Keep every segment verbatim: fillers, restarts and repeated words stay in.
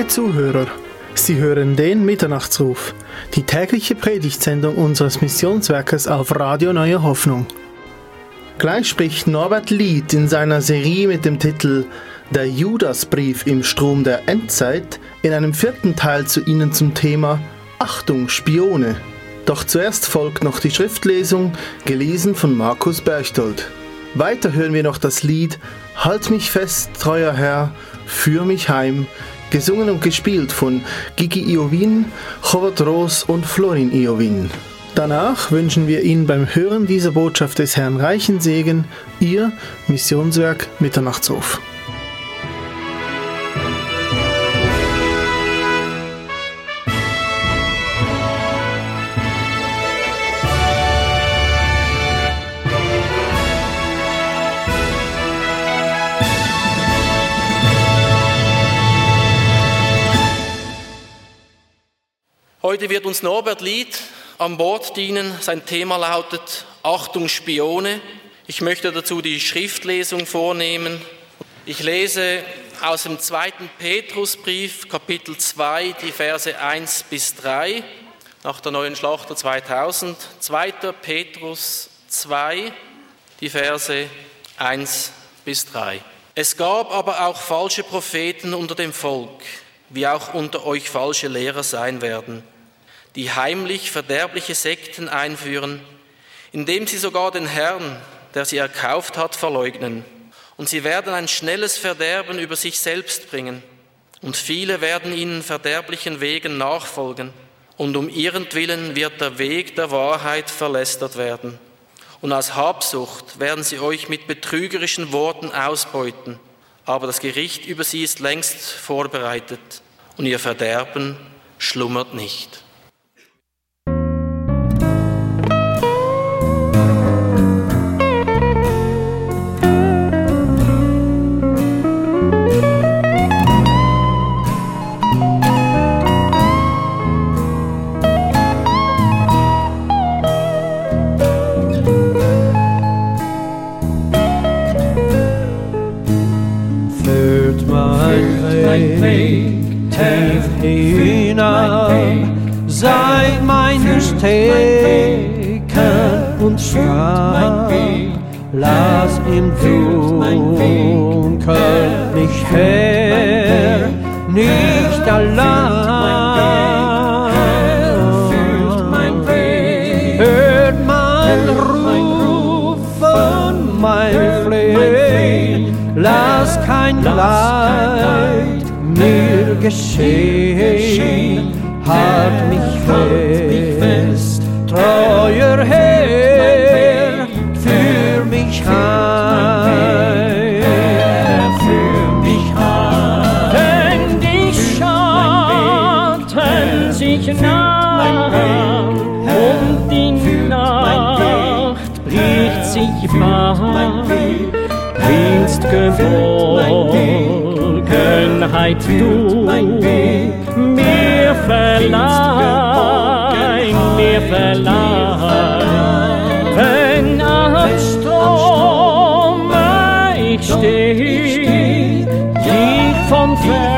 Liebe Zuhörer, Sie hören den Mitternachtsruf, die tägliche Predigtsendung unseres Missionswerkes auf Radio Neue Hoffnung. Gleich spricht Norbert Lied in seiner Serie mit dem Titel Der Judasbrief im Strom der Endzeit in einem vierten Teil zu Ihnen zum Thema Achtung, Spione. Doch zuerst folgt noch die Schriftlesung, gelesen von Markus Berchtold. Weiter hören wir noch das Lied Halt mich fest, treuer Herr, führ mich heim, gesungen und gespielt von Gigi Iovin, Chovat Ros und Florin Iovin. Danach wünschen wir Ihnen beim Hören dieser Botschaft des Herrn reichen Segen, Ihr Missionswerk Mitternachtsruf. Heute wird uns Norbert Lied an Bord dienen. Sein Thema lautet Achtung Spione. Ich möchte dazu die Schriftlesung vornehmen. Ich lese aus dem zweiten Petrusbrief, Kapitel zwei, die Verse eins bis drei, nach der Neuen Schlachter zweitausend. zweiter Petrus zwei, die Verse eins bis drei. Es gab aber auch falsche Propheten unter dem Volk, wie auch unter euch falsche Lehrer sein werden, die heimlich verderbliche Sekten einführen, indem sie sogar den Herrn, der sie erkauft hat, verleugnen. Und sie werden ein schnelles Verderben über sich selbst bringen. Und viele werden ihnen verderblichen Wegen nachfolgen. Und um ihrentwillen wird der Weg der Wahrheit verlästert werden. Und aus Habsucht werden sie euch mit betrügerischen Worten ausbeuten. Aber das Gericht über sie ist längst vorbereitet. Und ihr Verderben schlummert nicht. Seid meine Stärke und Schwach, lass im Dunkel mich her, nicht allein. Hört mein Rufen, mein Flehen, lass kein Leid mir geschehen. Halt mich fest, treuer Herr, führ mich heim, führ mich heim. Wenn die Schatten sich nahen und die Nacht bricht sich wach, bringst Geborgenheit du mir verleih, mir verleih. Wenn am Strom ich steh, dich von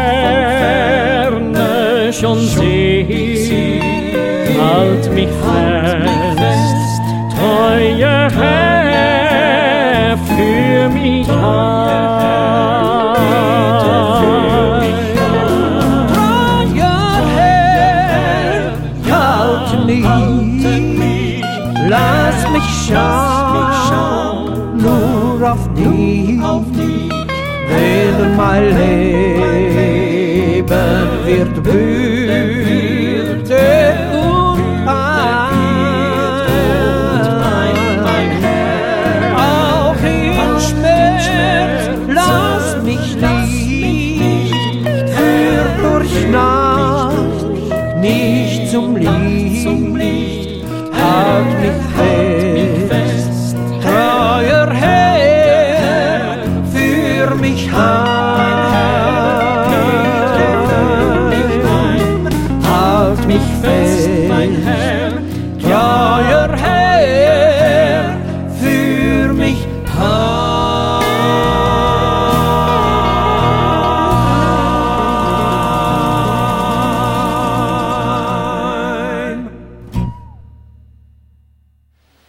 Ferne schon seh, halt mich fest, treuer Herr, führ mich heim. Lass mich schauen, nur auf dich, wenn mein Leben wird Bürde und Pein. Auch in Schmerz lass mich nicht, führ durch Nacht nicht zum Licht. Halt mich fest, treuer Herr, führ mich heim. Halt mich fest, mein Herr, treuer Herr, führ mich heim.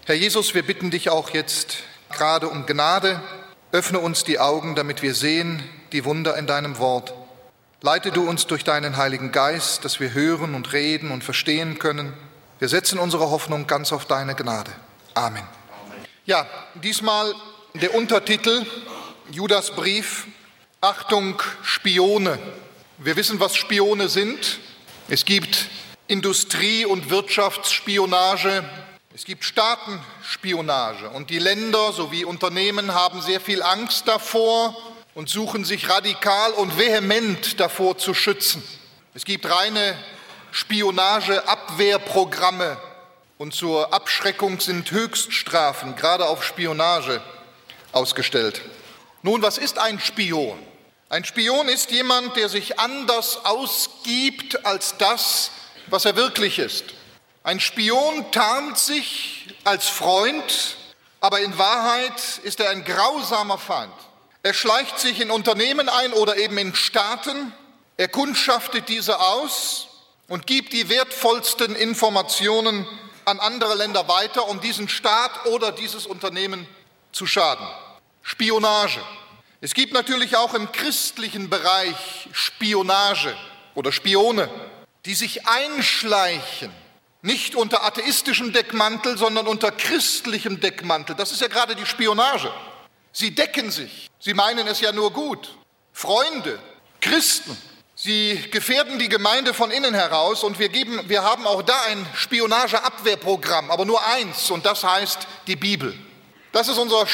Herr Jesus, wir bitten dich auch jetzt gerade um Gnade. Öffne uns die Augen, damit wir sehen die Wunder in deinem Wort. Leite du uns durch deinen Heiligen Geist, dass wir hören und reden und verstehen können. Wir setzen unsere Hoffnung ganz auf deine Gnade. Amen. Ja, diesmal der Untertitel, Judas Brief, Achtung, Spione. Wir wissen, was Spione sind. Es gibt Industrie- und Wirtschaftsspionage. Es gibt Staatenspionage. Und die Länder sowie Unternehmen haben sehr viel Angst davor und suchen sich radikal und vehement davor zu schützen. Es gibt reine Spionageabwehrprogramme. Und zur Abschreckung sind Höchststrafen, gerade auf Spionage, ausgestellt. Nun, was ist ein Spion? Ein Spion ist jemand, der sich anders ausgibt als das, was er wirklich ist. Ein Spion tarnt sich als Freund, aber in Wahrheit ist er ein grausamer Feind. Er schleicht sich in Unternehmen ein oder eben in Staaten, er kundschaftet diese aus und gibt die wertvollsten Informationen an andere Länder weiter, um diesen Staat oder dieses Unternehmen zu schaden. Spionage. Es gibt natürlich auch im christlichen Bereich Spionage oder Spione, die sich einschleichen, nicht unter atheistischem Deckmantel, sondern unter christlichem Deckmantel. Das ist ja gerade die Spionage. Sie decken sich, sie meinen es ja nur gut. Freunde, Christen, sie gefährden die Gemeinde von innen heraus und wir, geben, wir haben auch da ein Spionageabwehrprogramm, aber nur eins, und das heißt die Bibel. Das ist unser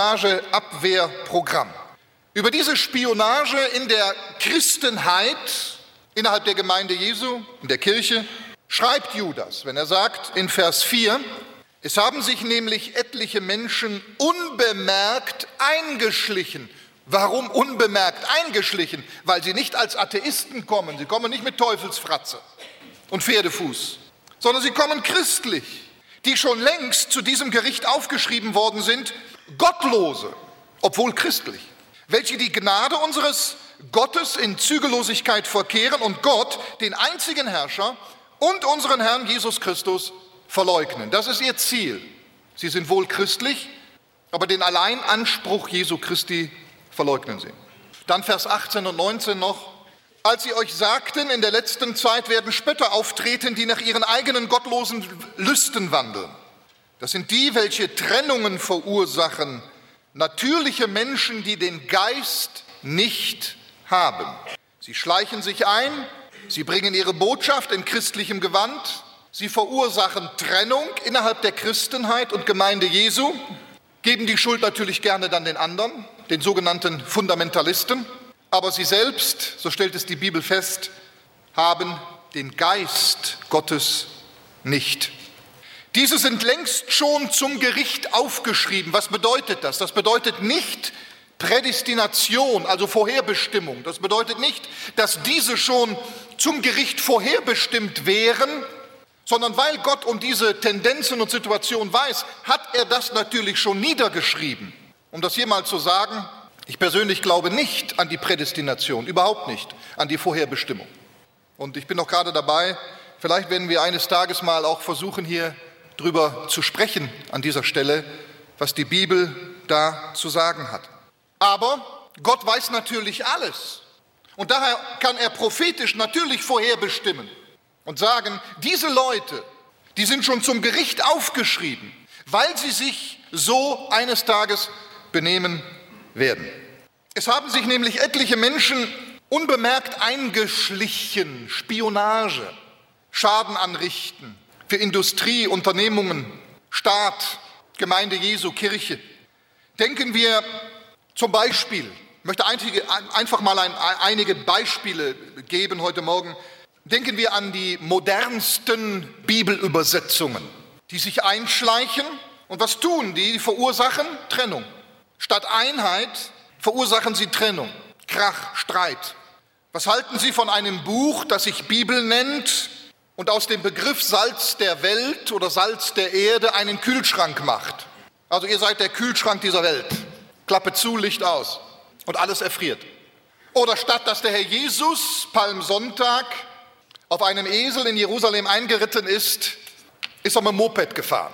Spionageabwehrprogramm. Über diese Spionage in der Christenheit, innerhalb der Gemeinde Jesu, in der Kirche, schreibt Judas, wenn er sagt in Vers vier, es haben sich nämlich etliche Menschen unbemerkt eingeschlichen. Warum unbemerkt eingeschlichen? Weil sie nicht als Atheisten kommen, sie kommen nicht mit Teufelsfratze und Pferdefuß, sondern sie kommen christlich, die schon längst zu diesem Gericht aufgeschrieben worden sind, Gottlose, obwohl christlich, welche die Gnade unseres Gottes in Zügellosigkeit verkehren und Gott, den einzigen Herrscher und unseren Herrn Jesus Christus, verleugnen. Das ist ihr Ziel. Sie sind wohl christlich, aber den Alleinanspruch Jesu Christi verleugnen sie. Dann Vers achtzehn und neunzehn noch. Als sie euch sagten, in der letzten Zeit werden Spötter auftreten, die nach ihren eigenen gottlosen Lüsten wandeln. Das sind die, welche Trennungen verursachen, natürliche Menschen, die den Geist nicht haben. Sie schleichen sich ein, sie bringen ihre Botschaft in christlichem Gewand, sie verursachen Trennung innerhalb der Christenheit und Gemeinde Jesu, geben die Schuld natürlich gerne dann den anderen, den sogenannten Fundamentalisten, aber sie selbst, so stellt es die Bibel fest, haben den Geist Gottes nicht. Diese sind längst schon zum Gericht aufgeschrieben. Was bedeutet das? Das bedeutet nicht Prädestination, also Vorherbestimmung. Das bedeutet nicht, dass diese schon zum Gericht vorherbestimmt wären, sondern weil Gott um diese Tendenzen und Situationen weiß, hat er das natürlich schon niedergeschrieben. Um das hier mal zu sagen, ich persönlich glaube nicht an die Prädestination, überhaupt nicht an die Vorherbestimmung. Und ich bin noch gerade dabei, vielleicht werden wir eines Tages mal auch versuchen, hier drüber zu sprechen an dieser Stelle, was die Bibel da zu sagen hat. Aber Gott weiß natürlich alles. Und daher kann er prophetisch natürlich vorherbestimmen und sagen, diese Leute, die sind schon zum Gericht aufgeschrieben, weil sie sich so eines Tages benehmen werden. Es haben sich nämlich etliche Menschen unbemerkt eingeschlichen, Spionage, Schaden anrichten für Industrie, Unternehmungen, Staat, Gemeinde Jesu, Kirche. Denken wir zum Beispiel, ich möchte einige, einfach mal ein, einige Beispiele geben heute Morgen. Denken wir an die modernsten Bibelübersetzungen, die sich einschleichen. Und was tun die? Die verursachen Trennung. Statt Einheit verursachen sie Trennung, Krach, Streit. Was halten Sie von einem Buch, das sich Bibel nennt und aus dem Begriff Salz der Welt oder Salz der Erde einen Kühlschrank macht? Also ihr seid der Kühlschrank dieser Welt. Klappe zu, Licht aus und alles erfriert. Oder statt dass der Herr Jesus Palmsonntag auf einem Esel in Jerusalem eingeritten ist, ist er mit dem Moped gefahren.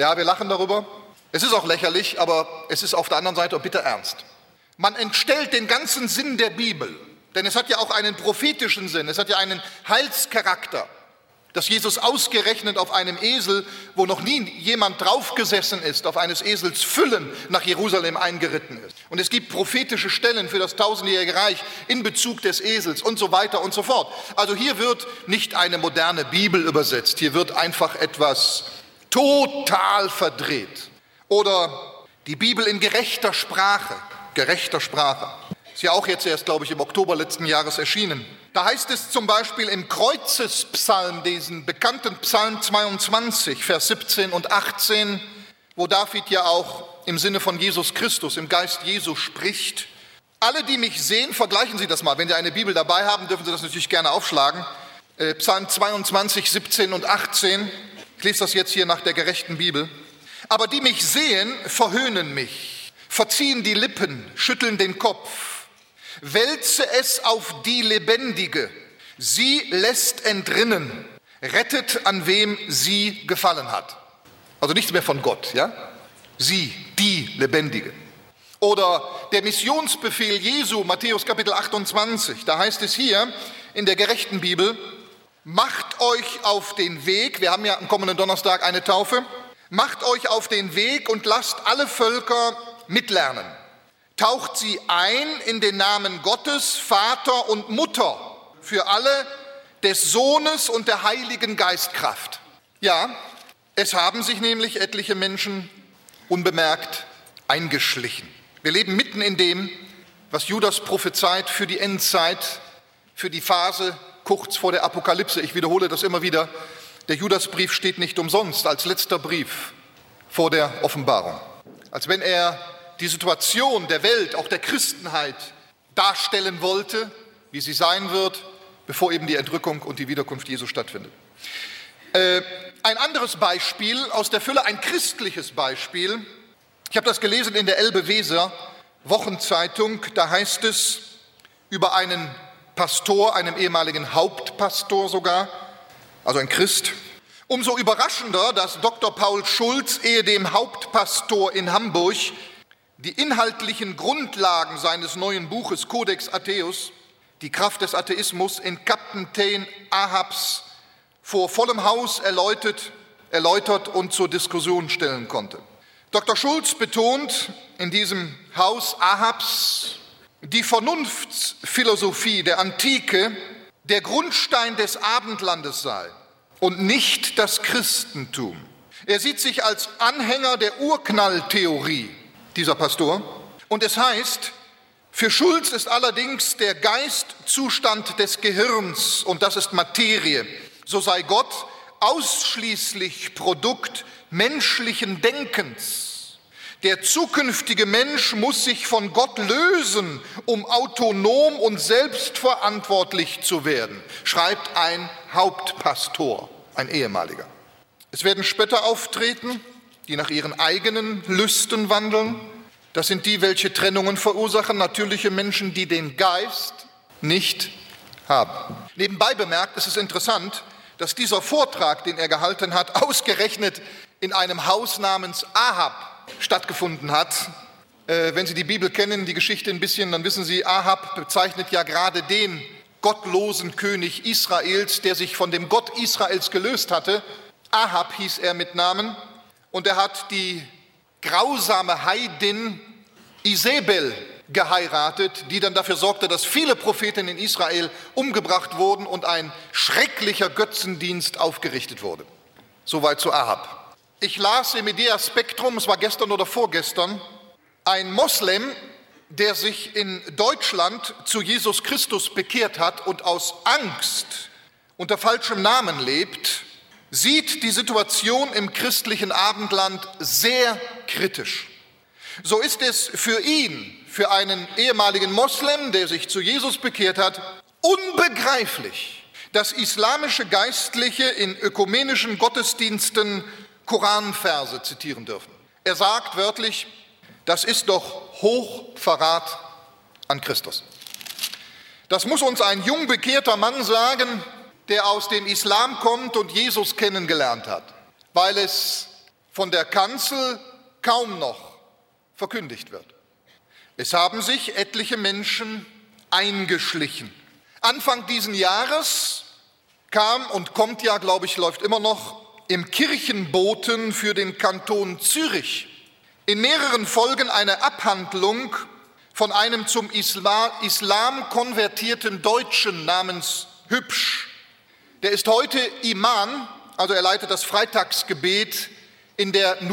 Ja, wir lachen darüber. Es ist auch lächerlich, aber es ist auf der anderen Seite auch bitter ernst. Man entstellt den ganzen Sinn der Bibel, denn es hat ja auch einen prophetischen Sinn, es hat ja einen Heilscharakter, dass Jesus ausgerechnet auf einem Esel, wo noch nie jemand draufgesessen ist, auf eines Esels Füllen nach Jerusalem eingeritten ist. Und es gibt prophetische Stellen für das tausendjährige Reich in Bezug des Esels und so weiter und so fort. Also hier wird nicht eine moderne Bibel übersetzt, hier wird einfach etwas total verdreht. Oder die Bibel in gerechter Sprache, gerechter Sprache. Ist ja auch jetzt erst, glaube ich, im Oktober letzten Jahres erschienen. Da heißt es zum Beispiel im Kreuzespsalm, diesen bekannten Psalm zweiundzwanzig, Vers siebzehn und achtzehn, wo David ja auch im Sinne von Jesus Christus, im Geist Jesu spricht. Alle, die mich sehen, vergleichen Sie das mal. Wenn Sie eine Bibel dabei haben, dürfen Sie das natürlich gerne aufschlagen. Äh, Psalm zweiundzwanzig, siebzehn und achtzehn. Ich lese das jetzt hier nach der gerechten Bibel. Aber die mich sehen, verhöhnen mich, verziehen die Lippen, schütteln den Kopf. Wälze es auf die Lebendige, sie lässt entrinnen, rettet an wem sie gefallen hat. Also nichts mehr von Gott, ja? Sie, die Lebendige. Oder der Missionsbefehl Jesu, Matthäus Kapitel achtundzwanzig, da heißt es hier in der gerechten Bibel, macht euch auf den Weg, wir haben ja am kommenden Donnerstag eine Taufe, macht euch auf den Weg und lasst alle Völker mitlernen. Taucht sie ein in den Namen Gottes, Vater und Mutter für alle, des Sohnes und der Heiligen Geistkraft. Ja, es haben sich nämlich etliche Menschen unbemerkt eingeschlichen. Wir leben mitten in dem, was Judas prophezeit für die Endzeit, für die Phase kurz vor der Apokalypse. Ich wiederhole das immer wieder. Der Judasbrief steht nicht umsonst als letzter Brief vor der Offenbarung. Als wenn er die Situation der Welt, auch der Christenheit, darstellen wollte, wie sie sein wird, bevor eben die Entrückung und die Wiederkunft Jesu stattfindet. Äh, ein anderes Beispiel aus der Fülle, ein christliches Beispiel. Ich habe das gelesen in der Elbe-Weser Wochenzeitung. Da heißt es über einen Pastor, einen ehemaligen Hauptpastor sogar, also ein Christ. Umso überraschender, dass Doktor Paul Schulz, ehedem Hauptpastor in Hamburg, die inhaltlichen Grundlagen seines neuen Buches Codex Atheus, die Kraft des Atheismus, in Kapitän Ahabs vor vollem Haus erläutert, erläutert und zur Diskussion stellen konnte. Doktor Schulz betont in diesem Haus Ahabs, die Vernunftsphilosophie der Antike der Grundstein des Abendlandes sei und nicht das Christentum. Er sieht sich als Anhänger der Urknalltheorie, dieser Pastor. Und es heißt, für Schulz ist allerdings der Geistzustand des Gehirns, und das ist Materie, so sei Gott ausschließlich Produkt menschlichen Denkens. Der zukünftige Mensch muss sich von Gott lösen, um autonom und selbstverantwortlich zu werden, schreibt ein Hauptpastor, ein ehemaliger. Es werden Spötter auftreten, die nach ihren eigenen Lüsten wandeln. Das sind die, welche Trennungen verursachen, natürliche Menschen, die den Geist nicht haben. Nebenbei bemerkt, ist es interessant, dass dieser Vortrag, den er gehalten hat, ausgerechnet in einem Haus namens Ahab stattgefunden hat. Äh, wenn Sie die Bibel kennen, die Geschichte ein bisschen, dann wissen Sie, Ahab bezeichnet ja gerade den gottlosen König Israels, der sich von dem Gott Israels gelöst hatte. Ahab hieß er mit Namen. Und er hat die grausame Heidin Isabel geheiratet, die dann dafür sorgte, dass viele Propheten in Israel umgebracht wurden und ein schrecklicher Götzendienst aufgerichtet wurde. Soweit zu Ahab. Ich las im Idea Spectrum, es war gestern oder vorgestern, ein Moslem, der sich in Deutschland zu Jesus Christus bekehrt hat und aus Angst unter falschem Namen lebt, sieht die Situation im christlichen Abendland sehr kritisch. So ist es für ihn, für einen ehemaligen Moslem, der sich zu Jesus bekehrt hat, unbegreiflich, dass islamische Geistliche in ökumenischen Gottesdiensten Koranverse zitieren dürfen. Er sagt wörtlich, das ist doch Hochverrat an Christus. Das muss uns ein jung bekehrter Mann sagen, der aus dem Islam kommt und Jesus kennengelernt hat, weil es von der Kanzel kaum noch verkündigt wird. Es haben sich etliche Menschen eingeschlichen. Anfang diesen Jahres kam und kommt ja, glaube ich, läuft immer noch, im Kirchenboten für den Kanton Zürich in mehreren Folgen eine Abhandlung von einem zum Islam konvertierten Deutschen namens Hübsch. Der ist heute Imam, also er leitet das Freitagsgebet in der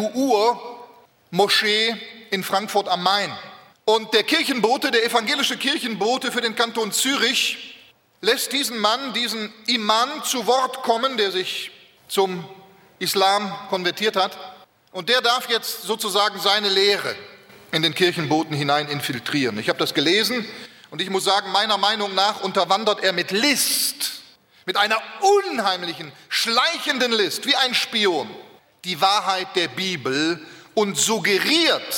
Nuur-Moschee in Frankfurt am Main. Und der Kirchenbote, der evangelische Kirchenbote für den Kanton Zürich, lässt diesen Mann, diesen Imam zu Wort kommen, der sich zum Islam konvertiert hat. Und der darf jetzt sozusagen seine Lehre in den Kirchenboten hinein infiltrieren. Ich habe das gelesen und ich muss sagen, meiner Meinung nach unterwandert er mit List, mit einer unheimlichen, schleichenden List, wie ein Spion, die Wahrheit der Bibel und suggeriert,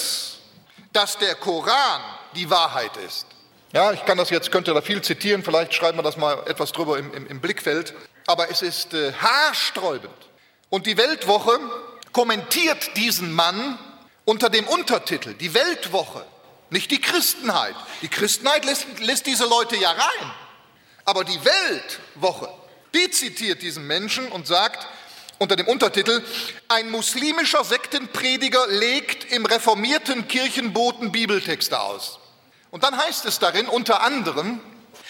dass der Koran die Wahrheit ist. Ja, ich kann das jetzt, könnte da viel zitieren, vielleicht schreiben wir das mal etwas drüber im, im, im Blickfeld, aber es ist äh, haarsträubend. Und die Weltwoche kommentiert diesen Mann unter dem Untertitel, die Weltwoche, nicht die Christenheit. Die Christenheit lässt, lässt diese Leute ja rein, aber die Weltwoche, die zitiert diesen Menschen und sagt unter dem Untertitel, ein muslimischer Sektenprediger legt im reformierten Kirchenboten Bibeltexte aus. Und dann heißt es darin unter anderem,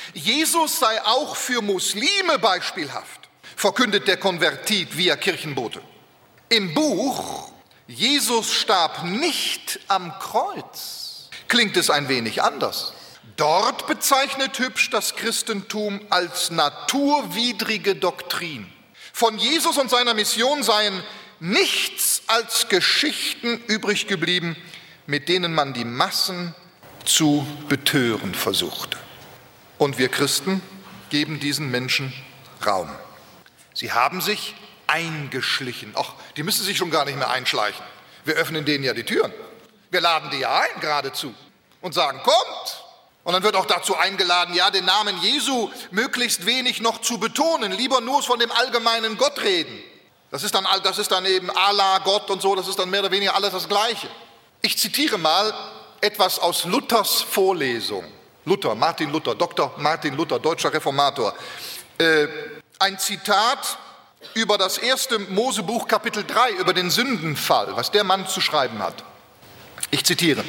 Jesus sei auch für Muslime beispielhaft, verkündet der Konvertit via Kirchenbote. Im Buch Jesus starb nicht am Kreuz klingt es ein wenig anders. Dort bezeichnet Hübsch das Christentum als naturwidrige Doktrin. Von Jesus und seiner Mission seien nichts als Geschichten übrig geblieben, mit denen man die Massen zu betören versuchte. Und wir Christen geben diesen Menschen Raum. Sie haben sich eingeschlichen. Ach, die müssen sich schon gar nicht mehr einschleichen. Wir öffnen denen ja die Türen. Wir laden die ja ein geradezu und sagen, kommt. Und dann wird auch dazu eingeladen, ja, den Namen Jesu möglichst wenig noch zu betonen, lieber nur von dem allgemeinen Gott reden. Das ist dann, das ist dann eben Allah, Gott und so, das ist dann mehr oder weniger alles das Gleiche. Ich zitiere mal etwas aus Luthers Vorlesung. Luther, Martin Luther, Doktor Martin Luther, deutscher Reformator. Äh, ein Zitat über das erste Mosebuch, Kapitel drei, über den Sündenfall, was der Mann zu schreiben hat. Ich zitiere.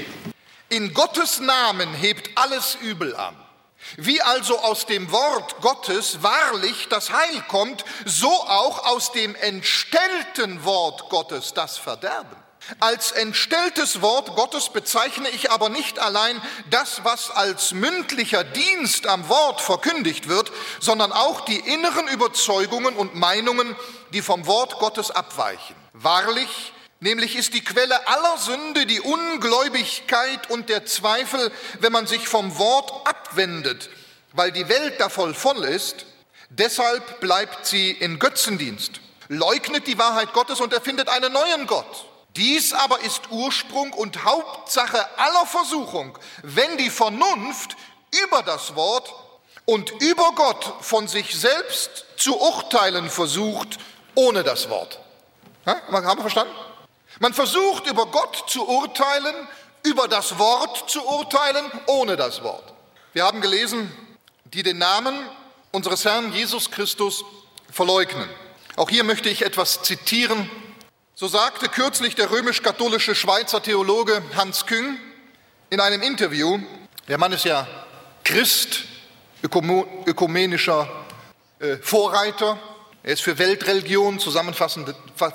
In Gottes Namen hebt alles Übel an. Wie also aus dem Wort Gottes wahrlich das Heil kommt, so auch aus dem entstellten Wort Gottes das Verderben. Als entstelltes Wort Gottes bezeichne ich aber nicht allein das, was als mündlicher Dienst am Wort verkündigt wird, sondern auch die inneren Überzeugungen und Meinungen, die vom Wort Gottes abweichen. Wahrlich, nämlich ist die Quelle aller Sünde die Ungläubigkeit und der Zweifel, wenn man sich vom Wort abwendet, weil die Welt davon voll ist. Deshalb bleibt sie in Götzendienst, leugnet die Wahrheit Gottes und erfindet einen neuen Gott. Dies aber ist Ursprung und Hauptsache aller Versuchung, wenn die Vernunft über das Wort und über Gott von sich selbst zu urteilen versucht, ohne das Wort. Ja, haben wir verstanden? Man versucht über Gott zu urteilen, über das Wort zu urteilen, ohne das Wort. Wir haben gelesen, die den Namen unseres Herrn Jesus Christus verleugnen. Auch hier möchte ich etwas zitieren. So sagte kürzlich der römisch-katholische Schweizer Theologe Hans Küng in einem Interview, der Mann ist ja Christ, ökumenischer äh, Vorreiter, er ist für Weltreligionen, Zusammenfassung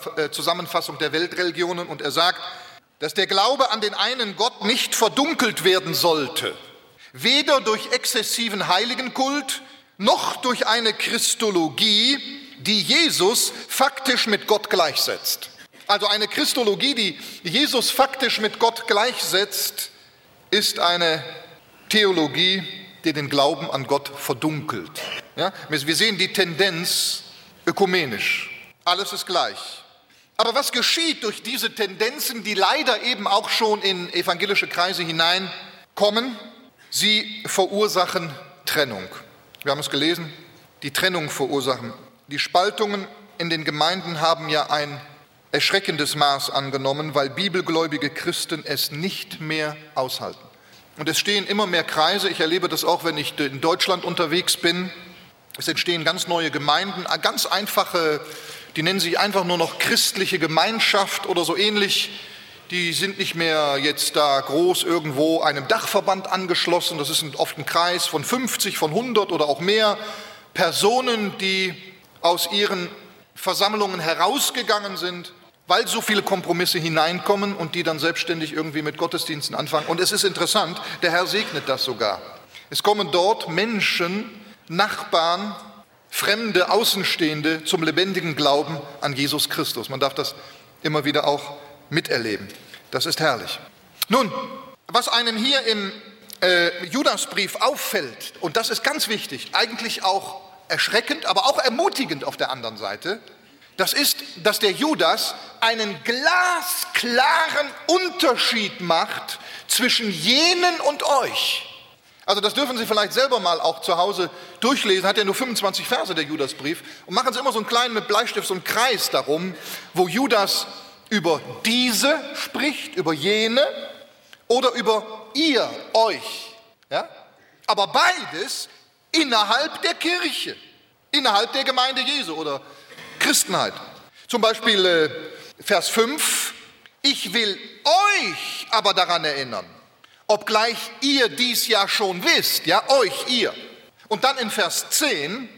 der Weltreligionen, und er sagt, dass der Glaube an den einen Gott nicht verdunkelt werden sollte, weder durch exzessiven Heiligenkult noch durch eine Christologie, die Jesus faktisch mit Gott gleichsetzt. Also eine Christologie, die Jesus faktisch mit Gott gleichsetzt, ist eine Theologie, die den Glauben an Gott verdunkelt. Ja? Wir sehen die Tendenz ökumenisch. Alles ist gleich. Aber was geschieht durch diese Tendenzen, die leider eben auch schon in evangelische Kreise hineinkommen? Sie verursachen Trennung. Wir haben es gelesen, die Trennung verursachen. Die Spaltungen in den Gemeinden haben ja ein erschreckendes Maß angenommen, weil bibelgläubige Christen es nicht mehr aushalten. Und es stehen immer mehr Kreise, ich erlebe das auch, wenn ich in Deutschland unterwegs bin, es entstehen ganz neue Gemeinden, ganz einfache, die nennen sich einfach nur noch christliche Gemeinschaft oder so ähnlich. Die sind nicht mehr jetzt da groß irgendwo einem Dachverband angeschlossen. Das ist oft ein Kreis von fünfzig, von hundert oder auch mehr Personen, die aus ihren Versammlungen herausgegangen sind, weil so viele Kompromisse hineinkommen und die dann selbstständig irgendwie mit Gottesdiensten anfangen. Und es ist interessant, der Herr segnet das sogar. Es kommen dort Menschen, Nachbarn, Fremde, Außenstehende zum lebendigen Glauben an Jesus Christus. Man darf das immer wieder auch miterleben. Das ist herrlich. Nun, was einem hier im äh, Judasbrief auffällt, und das ist ganz wichtig, eigentlich auch erschreckend, aber auch ermutigend auf der anderen Seite, das ist, dass der Judas einen glasklaren Unterschied macht zwischen jenen und euch. Also das dürfen Sie vielleicht selber mal auch zu Hause durchlesen, hat ja nur fünfundzwanzig Verse, der Judasbrief, und machen Sie immer so einen kleinen mit Bleistift, so einen Kreis darum, wo Judas über diese spricht, über jene oder über ihr, euch. Ja? Aber beides innerhalb der Kirche, innerhalb der Gemeinde Jesu oder Christenheit. Zum Beispiel äh, Vers fünf, ich will euch aber daran erinnern, obgleich ihr dies ja schon wisst, ja, euch, ihr. Und dann in Vers zehn,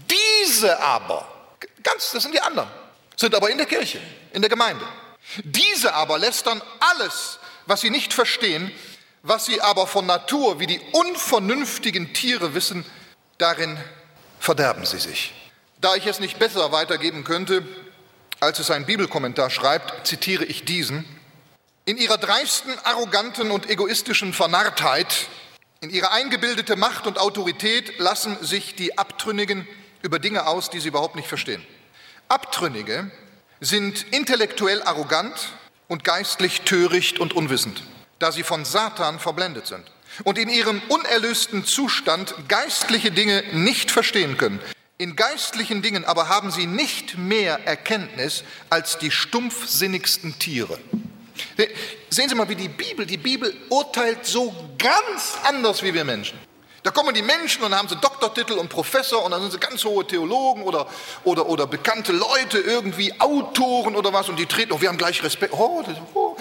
diese aber, ganz, das sind die anderen, sind aber in der Kirche, in der Gemeinde. Diese aber lästern alles, was sie nicht verstehen, was sie aber von Natur wie die unvernünftigen Tiere wissen, darin verderben sie sich. Da ich es nicht besser weitergeben könnte, als es ein Bibelkommentar schreibt, zitiere ich diesen: In ihrer dreisten, arroganten und egoistischen Vernarrtheit, in ihrer eingebildete Macht und Autorität lassen sich die Abtrünnigen über Dinge aus, die sie überhaupt nicht verstehen. Abtrünnige sind intellektuell arrogant und geistlich töricht und unwissend, da sie von Satan verblendet sind und in ihrem unerlösten Zustand geistliche Dinge nicht verstehen können. In geistlichen Dingen aber haben sie nicht mehr Erkenntnis als die stumpfsinnigsten Tiere. Sehen Sie mal, wie die Bibel, die Bibel urteilt so ganz anders wie wir Menschen. Da kommen die Menschen und dann haben sie Doktortitel und Professor und dann sind sie ganz hohe Theologen oder, oder, oder bekannte Leute, irgendwie Autoren oder was, und die treten, oh, wir haben gleich Respekt, oh, das, oh,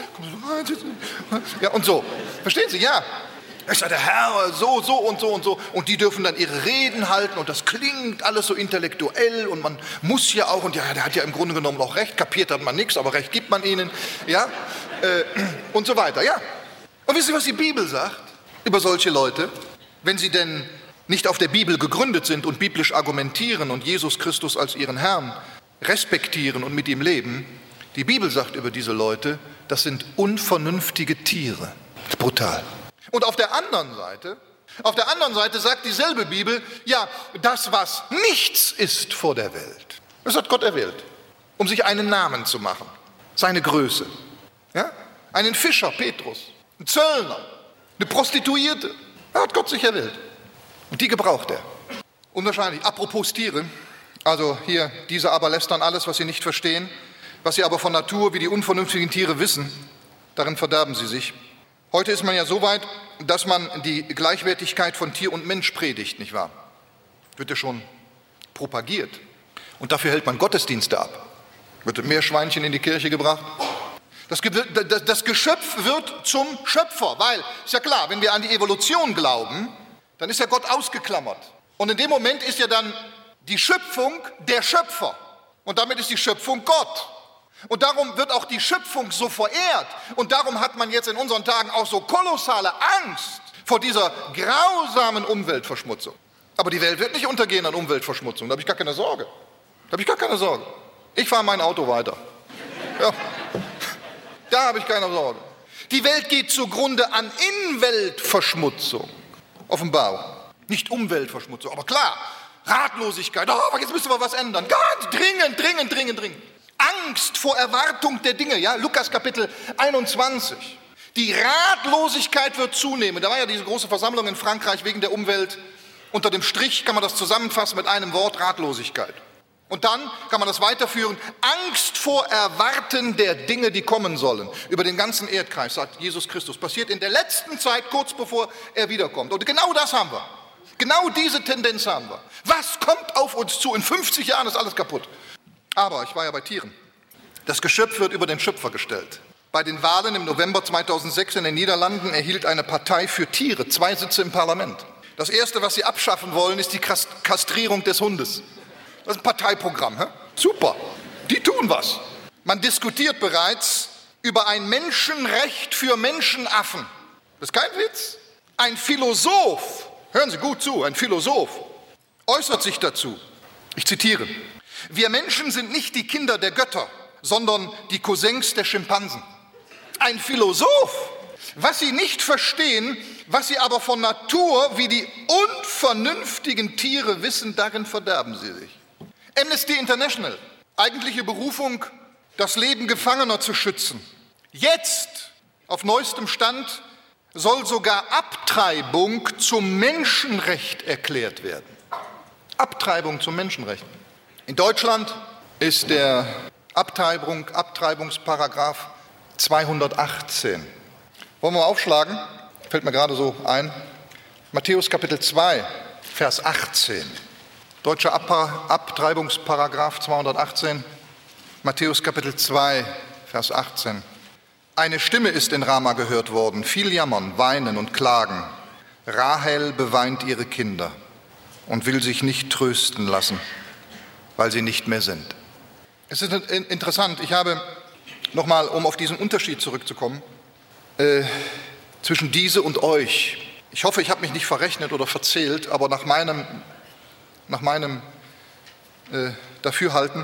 ja, und so. Verstehen Sie? Ja. Ich sage, der Herr, so, so und so und so, und die dürfen dann ihre Reden halten und das klingt alles so intellektuell und man muss ja auch, und ja, der hat ja im Grunde genommen auch recht, kapiert hat man nichts, aber recht gibt man ihnen, ja, äh, und so weiter, ja. Und wissen Sie, was die Bibel sagt über solche Leute? Wenn sie denn nicht auf der Bibel gegründet sind und biblisch argumentieren und Jesus Christus als ihren Herrn respektieren und mit ihm leben, die Bibel sagt über diese Leute, das sind unvernünftige Tiere. Das ist brutal. Und auf der anderen Seite, auf der anderen Seite sagt dieselbe Bibel, ja, das, was nichts ist vor der Welt, das hat Gott erwählt, um sich einen Namen zu machen, seine Größe. Ja? Einen Fischer, Petrus, einen Zöllner, eine Prostituierte, da hat Gott sich erwählt. Und die gebraucht er. Unwahrscheinlich. Apropos Tiere, also hier, diese aber lästern alles, was sie nicht verstehen, was sie aber von Natur wie die unvernünftigen Tiere wissen, darin verderben sie sich. Heute ist man ja so weit, dass man die Gleichwertigkeit von Tier und Mensch predigt, nicht wahr? Wird ja schon propagiert. Und dafür hält man Gottesdienste ab. Wird ein Meerschweinchen in die Kirche gebracht. Das, das Geschöpf wird zum Schöpfer, weil, ist ja klar, wenn wir an die Evolution glauben, dann ist ja Gott ausgeklammert. Und in dem Moment ist ja dann die Schöpfung der Schöpfer. Und damit ist die Schöpfung Gott. Und darum wird auch die Schöpfung so verehrt. Und darum hat man jetzt in unseren Tagen auch so kolossale Angst vor dieser grausamen Umweltverschmutzung. Aber die Welt wird nicht untergehen an Umweltverschmutzung, da habe ich gar keine Sorge. Da habe ich gar keine Sorge. Ich fahre mein Auto weiter. Ja. Da habe ich keine Sorge. Die Welt geht zugrunde an Inweltverschmutzung. Offenbarung. Nicht Umweltverschmutzung, aber klar, Ratlosigkeit. Oh, aber jetzt müssen wir was ändern. Ganz dringend, dringend, dringend, dringend. Angst vor Erwartung der Dinge. Ja, Lukas Kapitel einundzwanzig. Die Ratlosigkeit wird zunehmen. Da war ja diese große Versammlung in Frankreich wegen der Umwelt. Unter dem Strich kann man das zusammenfassen mit einem Wort: Ratlosigkeit. Und dann kann man das weiterführen. Angst vor Erwarten der Dinge, die kommen sollen. Über den ganzen Erdkreis, sagt Jesus Christus, passiert in der letzten Zeit, kurz bevor er wiederkommt. Und genau das haben wir. Genau diese Tendenz haben wir. Was kommt auf uns zu? In fünfzig Jahren ist alles kaputt. Aber ich war ja bei Tieren. Das Geschöpf wird über den Schöpfer gestellt. Bei den Wahlen im November zweitausendsechs in den Niederlanden erhielt eine Partei für Tiere zwei Sitze im Parlament. Das Erste, was sie abschaffen wollen, ist die Kastrierung des Hundes. Das ist ein Parteiprogramm. Hä? Super, die tun was. Man diskutiert bereits über ein Menschenrecht für Menschenaffen. Das ist kein Witz. Ein Philosoph, hören Sie gut zu, ein Philosoph äußert sich dazu. Ich zitiere: Wir Menschen sind nicht die Kinder der Götter, sondern die Cousins der Schimpansen. Ein Philosoph, was Sie nicht verstehen, was Sie aber von Natur wie die unvernünftigen Tiere wissen, darin verderben Sie sich. Amnesty International, eigentliche Berufung, das Leben Gefangener zu schützen. Jetzt, auf neuestem Stand, soll sogar Abtreibung zum Menschenrecht erklärt werden. Abtreibung zum Menschenrecht. In Deutschland ist der Abtreibung, Abtreibungsparagraph zweihundertachtzehn. Wollen wir mal aufschlagen? Fällt mir gerade so ein. Matthäus Kapitel zwei, Vers achtzehn. Deutscher Abtreibungsparagraph zweihundertachtzehn. Matthäus Kapitel zwei, Vers achtzehn. Eine Stimme ist in Rama gehört worden, viel Jammern, Weinen und Klagen. Rahel beweint ihre Kinder und will sich nicht trösten lassen, weil sie nicht mehr sind. Es ist interessant, ich habe nochmal, um auf diesen Unterschied zurückzukommen, äh, zwischen diese und euch. Ich hoffe, ich habe mich nicht verrechnet oder verzählt, aber nach meinem, nach meinem äh, Dafürhalten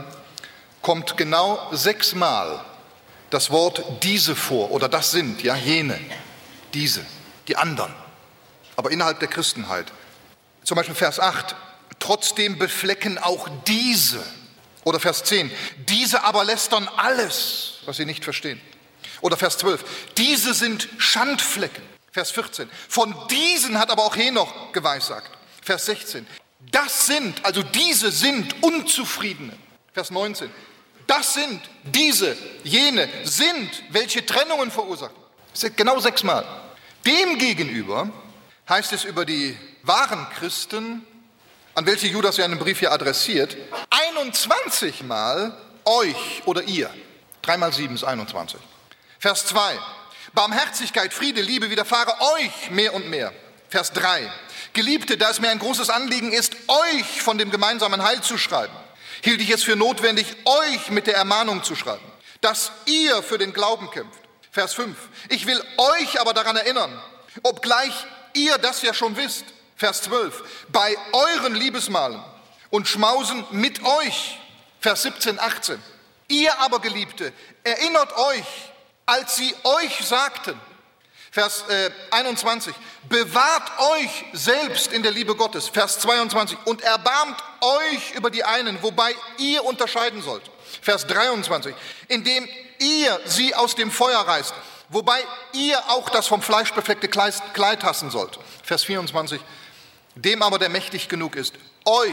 kommt genau sechsmal das Wort diese vor, oder das sind, ja, jene, diese, die anderen, aber innerhalb der Christenheit. Zum Beispiel Vers acht, trotzdem beflecken auch diese. Oder Vers zehn, diese aber lästern alles, was sie nicht verstehen. Oder Vers zwölf, diese sind Schandflecken. Vers vierzehn, von diesen hat aber auch Henoch geweissagt. Vers sechzehn, das sind, also diese sind Unzufriedene. Vers neunzehn, das sind, diese, jene, sind, welche Trennungen verursachen. Das ist genau sechsmal. Demgegenüber heißt es über die wahren Christen, an welche Judas ja einen Brief hier adressiert, einundzwanzig Mal euch oder ihr. Dreimal sieben ist einundzwanzig. Vers zwei, Barmherzigkeit, Friede, Liebe widerfahre euch mehr und mehr. Vers drei, Geliebte, da es mir ein großes Anliegen ist, euch von dem gemeinsamen Heil zu schreiben, hielt ich es für notwendig, euch mit der Ermahnung zu schreiben, dass ihr für den Glauben kämpft. Vers fünf, ich will euch aber daran erinnern, obgleich ihr das ja schon wisst. Vers zwölf, bei euren Liebesmalen und Schmausen mit euch. Vers siebzehn, achtzehn, ihr aber, Geliebte, erinnert euch, als sie euch sagten. Vers äh, einundzwanzig, bewahrt euch selbst in der Liebe Gottes. Vers zweiundzwanzig, und erbarmt euch über die einen, wobei ihr unterscheiden sollt. Vers dreiundzwanzig, indem ihr sie aus dem Feuer reißt, wobei ihr auch das vom Fleisch befleckte Kleid hassen sollt. Vers vierundzwanzig, dem aber, der mächtig genug ist, euch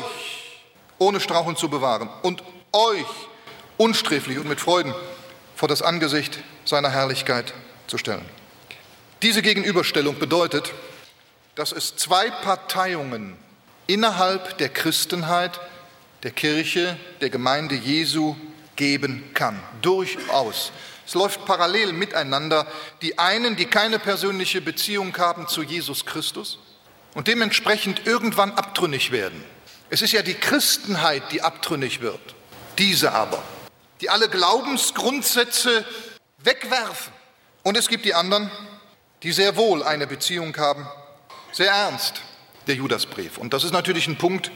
ohne Straucheln zu bewahren und euch unsträflich und mit Freuden vor das Angesicht seiner Herrlichkeit zu stellen. Diese Gegenüberstellung bedeutet, dass es zwei Parteiungen innerhalb der Christenheit, der Kirche, der Gemeinde Jesu geben kann. Durchaus. Es läuft parallel miteinander. Die einen, die keine persönliche Beziehung haben zu Jesus Christus und dementsprechend irgendwann abtrünnig werden. Es ist ja die Christenheit, die abtrünnig wird. Diese aber, die alle Glaubensgrundsätze wegwerfen. Und es gibt die anderen, die sehr wohl eine Beziehung haben, sehr ernst, der Judasbrief. Und das ist natürlich ein Punkt,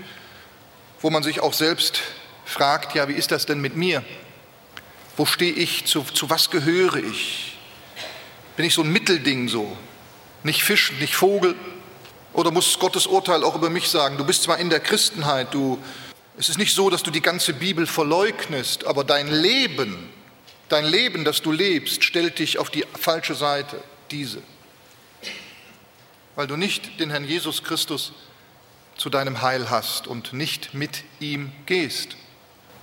wo man sich auch selbst fragt, ja, wie ist das denn mit mir? Wo stehe ich? Zu, zu was gehöre ich? Bin ich so ein Mittelding so? Nicht Fisch, nicht Vogel? Oder muss Gottes Urteil auch über mich sagen, du bist zwar in der Christenheit, du, es ist nicht so, dass du die ganze Bibel verleugnest, aber dein Leben, dein Leben, das du lebst, stellt dich auf die falsche Seite, diese. Weil du nicht den Herrn Jesus Christus zu deinem Heil hast und nicht mit ihm gehst.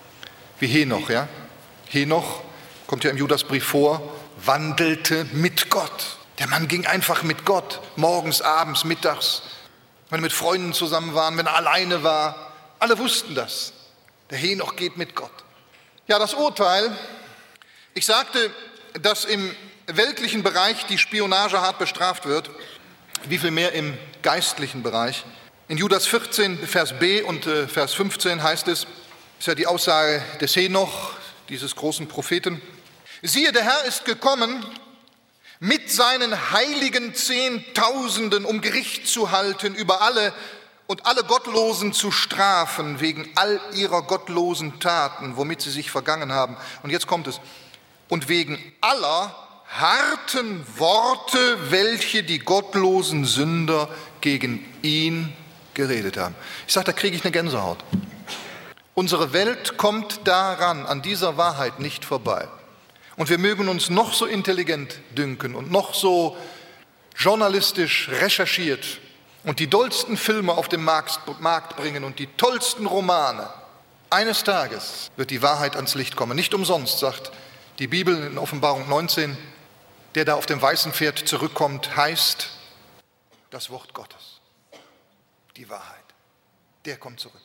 Wie Henoch, ja? Henoch, kommt ja im Judasbrief vor, wandelte mit Gott. Der Mann ging einfach mit Gott, morgens, abends, mittags, wenn er mit Freunden zusammen waren, wenn er alleine war. Alle wussten das. Der Henoch geht mit Gott. Ja, das Urteil, ich sagte, dass im weltlichen Bereich die Spionage hart bestraft wird, wie viel mehr im geistlichen Bereich. In Judas vierzehn, Vers B und äh, Vers fünfzehn heißt es, ist ja die Aussage des Henoch, dieses großen Propheten. Siehe, der Herr ist gekommen, mit seinen heiligen Zehntausenden, um Gericht zu halten über alle und alle Gottlosen zu strafen, wegen all ihrer gottlosen Taten, womit sie sich vergangen haben. Und jetzt kommt es. Und wegen aller harten Worte, welche die gottlosen Sünder gegen ihn geredet haben. Ich sage, da kriege ich eine Gänsehaut. Unsere Welt kommt daran, an dieser Wahrheit nicht vorbei. Und wir mögen uns noch so intelligent dünken und noch so journalistisch recherchiert und die dollsten Filme auf den Markt bringen und die tollsten Romane. Eines Tages wird die Wahrheit ans Licht kommen. Nicht umsonst sagt die Bibel in Offenbarung neunzehn, der da auf dem weißen Pferd zurückkommt, heißt das Wort Gottes. Die Wahrheit. Der kommt zurück.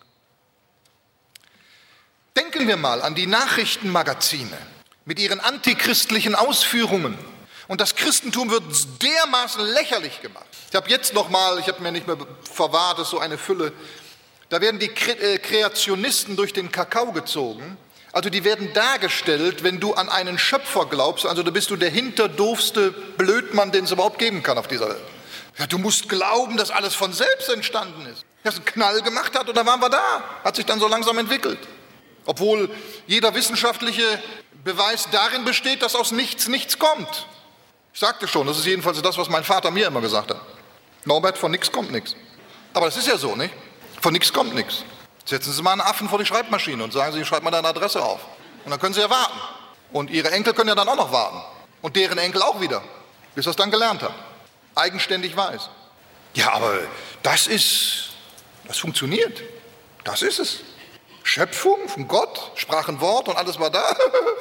Denken wir mal an die Nachrichtenmagazine mit ihren antichristlichen Ausführungen. Und das Christentum wird dermaßen lächerlich gemacht. Ich habe jetzt noch mal, ich habe mir nicht mehr verwahrt, das ist so eine Fülle, da werden die Kreationisten durch den Kakao gezogen. Also die werden dargestellt, wenn du an einen Schöpfer glaubst, also da bist du der hinterdoofste Blödmann, den es überhaupt geben kann auf dieser Welt. Ja, du musst glauben, dass alles von selbst entstanden ist. Dass einen Knall gemacht hat und dann waren wir da. Hat sich dann so langsam entwickelt. Obwohl jeder wissenschaftliche Beweis darin besteht, dass aus nichts nichts kommt. Ich sagte schon, das ist jedenfalls das, was mein Vater mir immer gesagt hat. Norbert, von nichts kommt nichts. Aber das ist ja so, nicht? Von nichts kommt nichts. Setzen Sie mal einen Affen vor die Schreibmaschine und sagen Sie, schreib mal deine Adresse auf. Und dann können Sie ja warten. Und Ihre Enkel können ja dann auch noch warten. Und deren Enkel auch wieder, bis er es dann gelernt hat. Eigenständig weiß. Ja, aber das ist, das funktioniert. Das ist es. Schöpfung von Gott, sprach ein Wort und alles war da.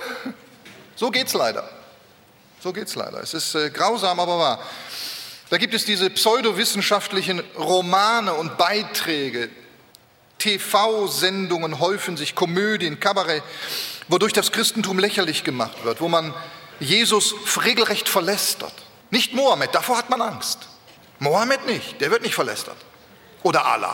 So geht's leider. So geht's leider. Es ist äh, grausam, aber wahr. Da gibt es diese pseudowissenschaftlichen Romane und Beiträge, T V-Sendungen häufen sich, Komödien, Kabarett, wodurch das Christentum lächerlich gemacht wird, wo man Jesus regelrecht verlästert. Nicht Mohammed, davor hat man Angst. Mohammed nicht, der wird nicht verlästert. Oder Allah.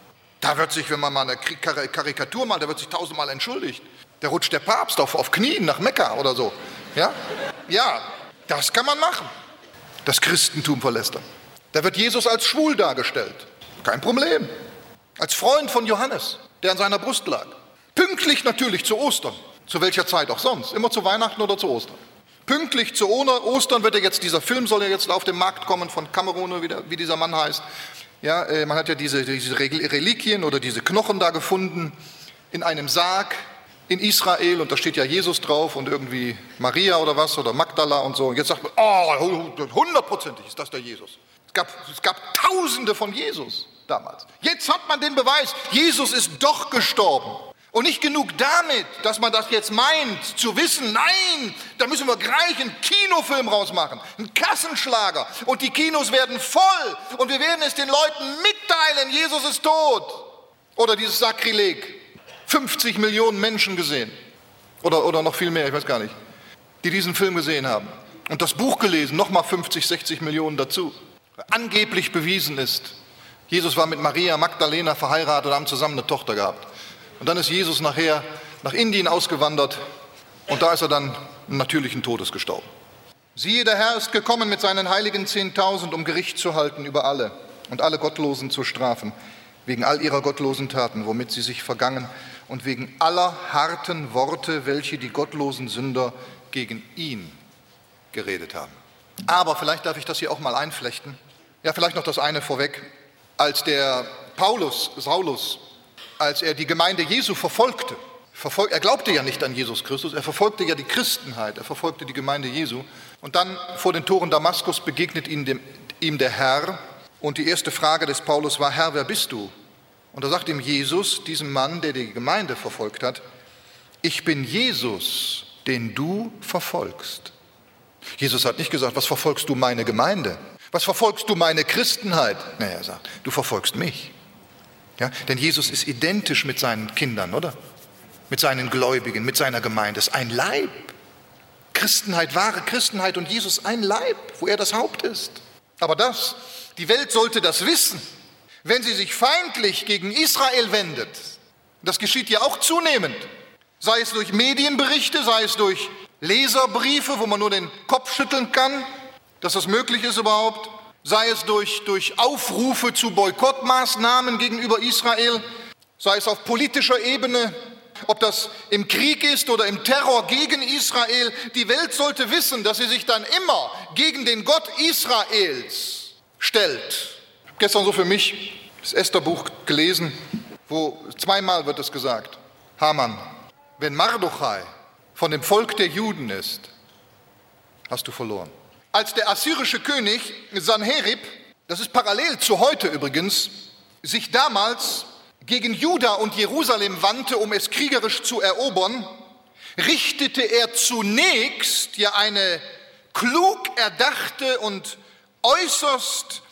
Da wird sich, wenn man mal eine Karikatur malt, da wird sich tausendmal entschuldigt. Da rutscht der Papst auf, auf Knien nach Mekka oder so. Ja? Ja, das kann man machen. Das Christentum verlästern. Da wird Jesus als schwul dargestellt. Kein Problem. Als Freund von Johannes, der an seiner Brust lag. Pünktlich natürlich zu Ostern. Zu welcher Zeit auch sonst. Immer zu Weihnachten oder zu Ostern. Pünktlich zu Ostern wird ja jetzt, dieser Film soll ja jetzt auf den Markt kommen von Cameron, wie, der, wie dieser Mann heißt. Ja, äh, man hat ja diese, diese Reliquien oder diese Knochen da gefunden in einem Sarg in Israel und da steht ja Jesus drauf und irgendwie Maria oder was oder Magdala und so. Und jetzt sagt man, oh, hundertprozentig ist das der Jesus. Es gab, es gab Tausende von Jesus damals. Jetzt hat man den Beweis, Jesus ist doch gestorben. Und nicht genug damit, dass man das jetzt meint, zu wissen, nein, da müssen wir gleich einen Kinofilm rausmachen, einen Kassenschlager. Und die Kinos werden voll und wir werden es den Leuten mitteilen, Jesus ist tot. Oder dieses Sakrileg, fünfzig Millionen Menschen gesehen. Oder, oder noch viel mehr, ich weiß gar nicht, die diesen Film gesehen haben. Und das Buch gelesen, nochmal fünfzig, sechzig Millionen dazu. Angeblich bewiesen ist, Jesus war mit Maria Magdalena verheiratet und haben zusammen eine Tochter gehabt. Und dann ist Jesus nachher nach Indien ausgewandert und da ist er dann natürlichen Todes gestorben. Siehe, der Herr ist gekommen mit seinen heiligen Zehntausend, um Gericht zu halten über alle und alle Gottlosen zu strafen, wegen all ihrer gottlosen Taten, womit sie sich vergangen und wegen aller harten Worte, welche die gottlosen Sünder gegen ihn geredet haben. Aber vielleicht darf ich das hier auch mal einflechten. Ja, vielleicht noch das eine vorweg. Als der Paulus, Saulus, als er die Gemeinde Jesu verfolgte, verfolg, er glaubte ja nicht an Jesus Christus, er verfolgte ja die Christenheit, er verfolgte die Gemeinde Jesu. Und dann vor den Toren Damaskus begegnet ihm, dem, ihm der Herr. Und die erste Frage des Paulus war, Herr, wer bist du? Und da sagt ihm Jesus, diesem Mann, der die Gemeinde verfolgt hat, ich bin Jesus, den du verfolgst. Jesus hat nicht gesagt, was verfolgst du meine Gemeinde? Was verfolgst du meine Christenheit? Nein, er sagt, du verfolgst mich. Ja, denn Jesus ist identisch mit seinen Kindern, oder? Mit seinen Gläubigen, mit seiner Gemeinde. Es ist ein Leib. Christenheit, wahre Christenheit und Jesus ein Leib, wo er das Haupt ist. Aber das, die Welt sollte das wissen, wenn sie sich feindlich gegen Israel wendet. Das geschieht ja auch zunehmend. Sei es durch Medienberichte, sei es durch Leserbriefe, wo man nur den Kopf schütteln kann, dass das möglich ist überhaupt. Sei es durch, durch Aufrufe zu Boykottmaßnahmen gegenüber Israel, sei es auf politischer Ebene, ob das im Krieg ist oder im Terror gegen Israel. Die Welt sollte wissen, dass sie sich dann immer gegen den Gott Israels stellt. Ich habe gestern so für mich das Esther-Buch gelesen, wo zweimal wird es gesagt, Haman, wenn Mardochai von dem Volk der Juden ist, hast du verloren. Als der assyrische König Sanherib, das ist parallel zu heute übrigens, sich damals gegen Juda und Jerusalem wandte, um es kriegerisch zu erobern, richtete er zunächst ja eine klug erdachte und äußerst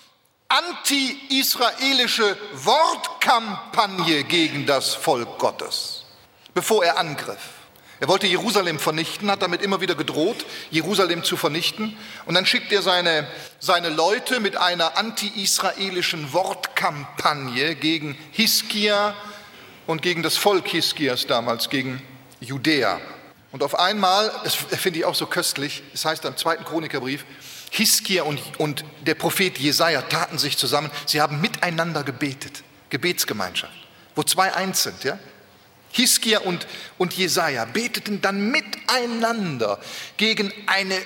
anti-israelische Wortkampagne gegen das Volk Gottes, bevor er angriff. Er wollte Jerusalem vernichten, hat damit immer wieder gedroht, Jerusalem zu vernichten. Und dann schickt er seine, seine Leute mit einer anti-israelischen Wortkampagne gegen Hiskia und gegen das Volk Hiskias damals, gegen Judäa. Und auf einmal, das finde ich auch so köstlich, es heißt im zweiten Chronikerbrief, Hiskia und, und der Prophet Jesaja taten sich zusammen, sie haben miteinander gebetet, Gebetsgemeinschaft, wo zwei eins sind, ja? Hiskia und, und Jesaja beteten dann miteinander gegen eine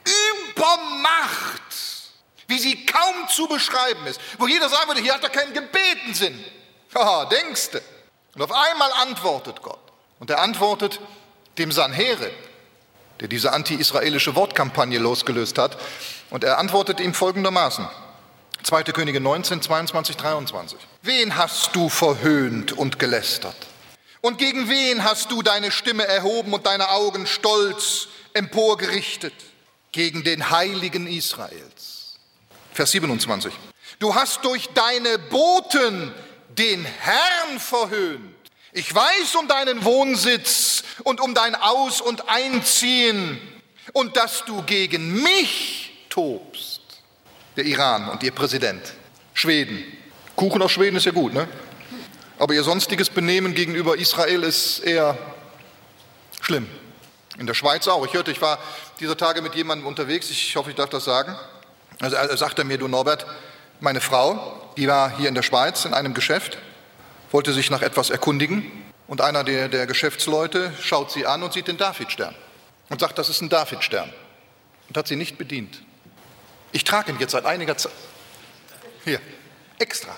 Übermacht, wie sie kaum zu beschreiben ist, wo jeder sagen würde, hier hat er keinen Gebetensinn. Haha, denkste. Und auf einmal antwortet Gott. Und er antwortet dem Sanherib, der diese anti-israelische Wortkampagne losgelöst hat. Und er antwortet ihm folgendermaßen. zweite Könige neunzehn, zweiundzwanzig, dreiundzwanzig. Wen hast du verhöhnt und gelästert? Und gegen wen hast du deine Stimme erhoben und deine Augen stolz emporgerichtet? Gegen den Heiligen Israels. Vers siebenundzwanzig. Du hast durch deine Boten den Herrn verhöhnt. Ich weiß um deinen Wohnsitz und um dein Aus- und Einziehen und dass du gegen mich tobst. Der Iran und ihr Präsident. Schweden. Kuchen aus Schweden ist ja gut, ne? Aber ihr sonstiges Benehmen gegenüber Israel ist eher schlimm. In der Schweiz auch. Ich hörte, ich war dieser Tage mit jemandem unterwegs, ich hoffe, ich darf das sagen. Also er sagte mir, du Norbert, meine Frau, die war hier in der Schweiz in einem Geschäft, wollte sich nach etwas erkundigen und einer der, der Geschäftsleute schaut sie an und sieht den Davidstern und sagt, das ist ein Davidstern und hat sie nicht bedient. Ich trage ihn jetzt seit einiger Zeit. Hier, extra.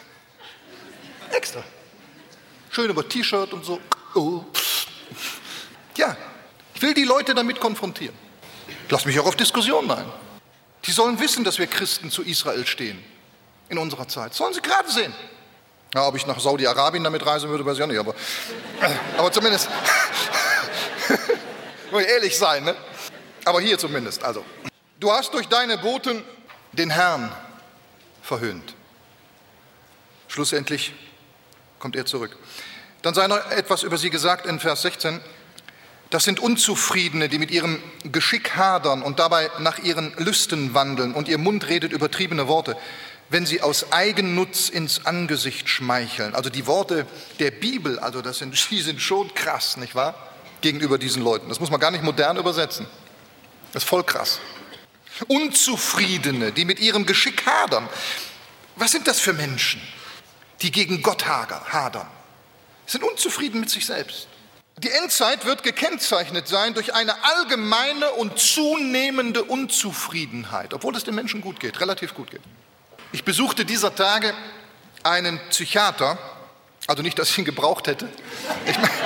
Extra. Schön über T-Shirt und so. Oh. Ja, ich will die Leute damit konfrontieren. Lass mich auch auf Diskussionen ein. Die sollen wissen, dass wir Christen zu Israel stehen in unserer Zeit. Sollen sie gerade sehen. Ja, ob ich nach Saudi-Arabien damit reisen würde, weiß ich auch nicht. Aber, aber zumindest, muss ich ehrlich sein, ne? Aber hier zumindest. Also, du hast durch deine Boten den Herrn verhöhnt. Schlussendlich kommt er zurück. Dann sei noch etwas über sie gesagt in Vers sechzehn. Das sind Unzufriedene, die mit ihrem Geschick hadern und dabei nach ihren Lüsten wandeln und ihr Mund redet übertriebene Worte, wenn sie aus Eigennutz ins Angesicht schmeicheln. Also die Worte der Bibel, also das sind, die sind schon krass, nicht wahr? Gegenüber diesen Leuten. Das muss man gar nicht modern übersetzen. Das ist voll krass. Unzufriedene, die mit ihrem Geschick hadern. Was sind das für Menschen, die gegen Gott hadern? Sie sind unzufrieden mit sich selbst. Die Endzeit wird gekennzeichnet sein durch eine allgemeine und zunehmende Unzufriedenheit, obwohl es den Menschen gut geht, relativ gut geht. Ich besuchte dieser Tage einen Psychiater, also nicht, dass ich ihn gebraucht hätte, ich mein,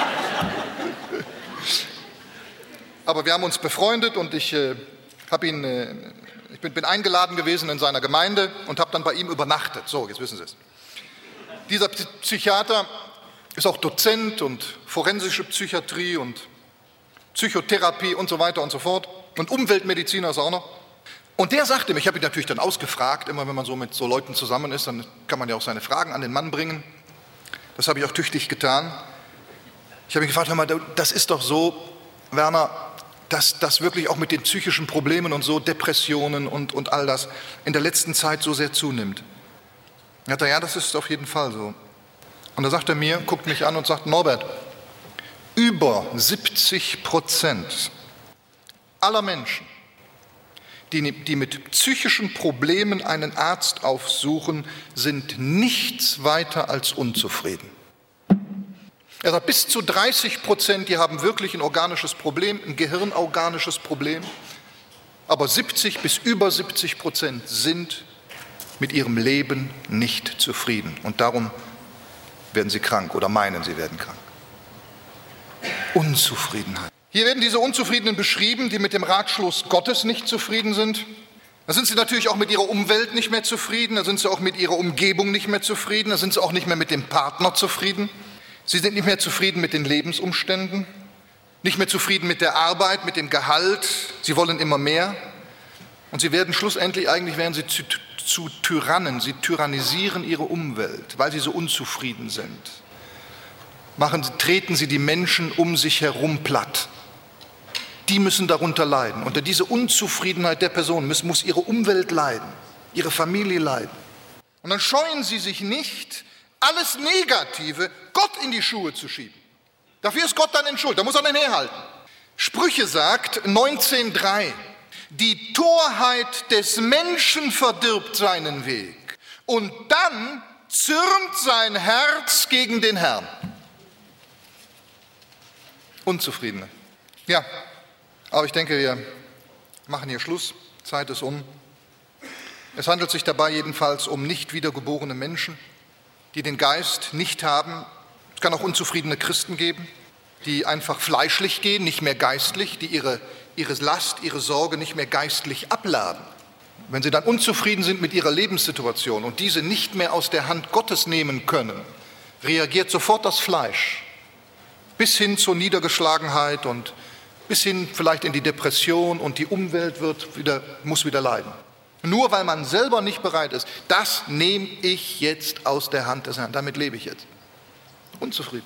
aber wir haben uns befreundet und ich, äh, hab ihn, äh, ich bin, bin eingeladen gewesen in seiner Gemeinde und habe dann bei ihm übernachtet. So, jetzt wissen Sie es. Dieser Psychiater ist auch Dozent und forensische Psychiatrie und Psychotherapie und so weiter und so fort. Und Umweltmediziner ist auch noch. Und der sagte mir, ich habe ihn natürlich dann ausgefragt, immer wenn man so mit so Leuten zusammen ist, dann kann man ja auch seine Fragen an den Mann bringen. Das habe ich auch tüchtig getan. Ich habe ihn gefragt, hör mal, das ist doch so, Werner, dass das wirklich auch mit den psychischen Problemen und so, Depressionen und, und all das in der letzten Zeit so sehr zunimmt. Er sagte, ja, das ist auf jeden Fall so. Und da sagt er mir, guckt mich an und sagt, Norbert, über siebzig Prozent aller Menschen, die, die mit psychischen Problemen einen Arzt aufsuchen, sind nichts weiter als unzufrieden. Er sagt, bis zu dreißig Prozent, die haben wirklich ein organisches Problem, ein gehirnorganisches Problem, aber siebzig bis über siebzig Prozent sind mit ihrem Leben nicht zufrieden. Und darum werden sie krank oder meinen, sie werden krank. Unzufriedenheit. Hier werden diese Unzufriedenen beschrieben, die mit dem Ratschluss Gottes nicht zufrieden sind. Da sind sie natürlich auch mit ihrer Umwelt nicht mehr zufrieden, da sind sie auch mit ihrer Umgebung nicht mehr zufrieden, da sind sie auch nicht mehr mit dem Partner zufrieden. Sie sind nicht mehr zufrieden mit den Lebensumständen, nicht mehr zufrieden mit der Arbeit, mit dem Gehalt. Sie wollen immer mehr. Und sie werden schlussendlich, eigentlich werden sie zu, zu Tyrannen. Sie tyrannisieren ihre Umwelt, weil sie so unzufrieden sind. Machen, treten sie die Menschen um sich herum platt. Die müssen darunter leiden. Unter diese Unzufriedenheit der Person muss, muss ihre Umwelt leiden, ihre Familie leiden. Und dann scheuen sie sich nicht, alles Negative Gott in die Schuhe zu schieben. Dafür ist Gott dann in Schuld, da muss er den herhalten. Sprüche sagt neunzehn drei, die Torheit des Menschen verdirbt seinen Weg und dann zürnt sein Herz gegen den Herrn. Unzufriedene. Ja, aber ich denke, wir machen hier Schluss, Zeit ist um. Es handelt sich dabei jedenfalls um nicht wiedergeborene Menschen, die den Geist nicht haben. Es kann auch unzufriedene Christen geben, die einfach fleischlich gehen, nicht mehr geistlich, die ihre, ihre Last, ihre Sorge nicht mehr geistlich abladen. Wenn sie dann unzufrieden sind mit ihrer Lebenssituation und diese nicht mehr aus der Hand Gottes nehmen können, reagiert sofort das Fleisch bis hin zur Niedergeschlagenheit und bis hin vielleicht in die Depression und die Umwelt wird wieder, muss wieder leiden. Nur weil man selber nicht bereit ist, das nehme ich jetzt aus der Hand des Herrn, damit lebe ich jetzt. Unzufrieden.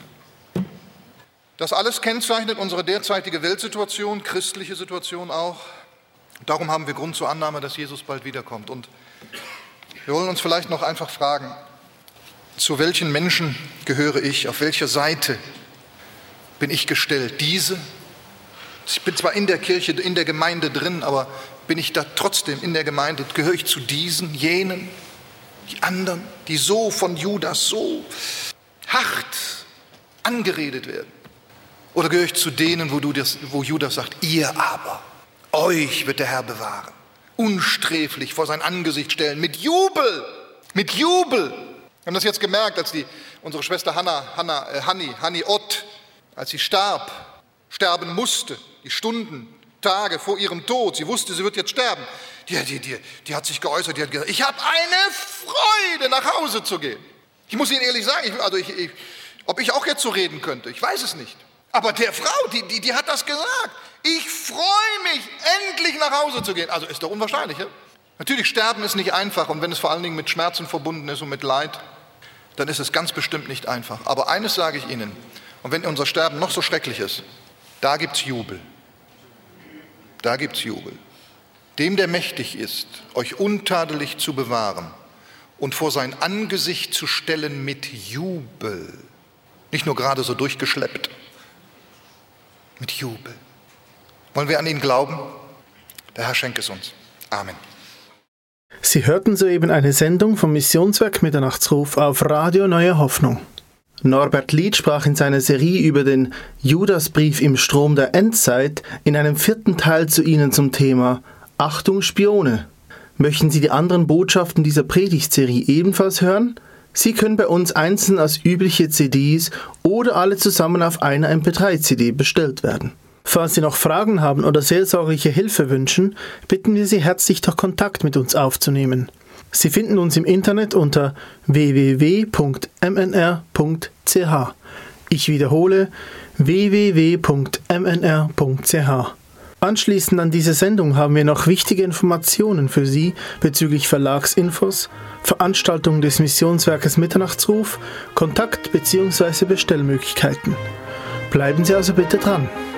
Das alles kennzeichnet unsere derzeitige Weltsituation, christliche Situation auch. Darum haben wir Grund zur Annahme, dass Jesus bald wiederkommt. Und wir wollen uns vielleicht noch einfach fragen, zu welchen Menschen gehöre ich, auf welcher Seite bin ich gestellt? Diese? Ich bin zwar in der Kirche, in der Gemeinde drin, aber bin ich da trotzdem in der Gemeinde? Gehöre ich zu diesen, jenen, die anderen, die so von Judas so hart angeredet werden? Oder gehöre ich zu denen, wo, du das, wo Judas sagt, ihr aber, euch wird der Herr bewahren, unsträflich vor sein Angesicht stellen, mit Jubel, mit Jubel. Wir haben das jetzt gemerkt, als die, unsere Schwester Hanna, Hanna, äh, Hanni, Hanni Ott, als sie starb, sterben musste, die Stunden, Tage vor ihrem Tod, sie wusste, sie wird jetzt sterben, die, die, die, die hat sich geäußert, die hat gesagt, ich habe eine Freude, nach Hause zu gehen. Ich muss Ihnen ehrlich sagen, ich, also ich, ich, ob ich auch jetzt so reden könnte, ich weiß es nicht. Aber der Frau, die, die, die hat das gesagt, ich freue mich, endlich nach Hause zu gehen. Also ist doch unwahrscheinlich, ja? Natürlich, Sterben ist nicht einfach und wenn es vor allen Dingen mit Schmerzen verbunden ist und mit Leid, dann ist es ganz bestimmt nicht einfach. Aber eines sage ich Ihnen, und wenn unser Sterben noch so schrecklich ist, da gibt es Jubel. Da gibt es Jubel. Dem, der mächtig ist, euch untadelig zu bewahren und vor sein Angesicht zu stellen mit Jubel. Nicht nur gerade so durchgeschleppt, mit Jubel. Wollen wir an ihn glauben? Der Herr schenke es uns. Amen. Sie hörten soeben eine Sendung vom Missionswerk Mitternachtsruf auf Radio Neue Hoffnung. Norbert Lied sprach in seiner Serie über den Judasbrief im Strom der Endzeit in einem vierten Teil zu Ihnen zum Thema Achtung Spione. Möchten Sie die anderen Botschaften dieser Predigtserie ebenfalls hören? Sie können bei uns einzeln als übliche C Ds oder alle zusammen auf einer M P drei C D bestellt werden. Falls Sie noch Fragen haben oder seelsorgliche Hilfe wünschen, bitten wir Sie herzlich, doch Kontakt mit uns aufzunehmen. Sie finden uns im Internet unter w w w punkt m n r punkt c h. Ich wiederhole w w w punkt m n r punkt c h. Anschließend an diese Sendung haben wir noch wichtige Informationen für Sie bezüglich Verlagsinfos, Veranstaltungen des Missionswerkes Mitternachtsruf, Kontakt- bzw. Bestellmöglichkeiten. Bleiben Sie also bitte dran.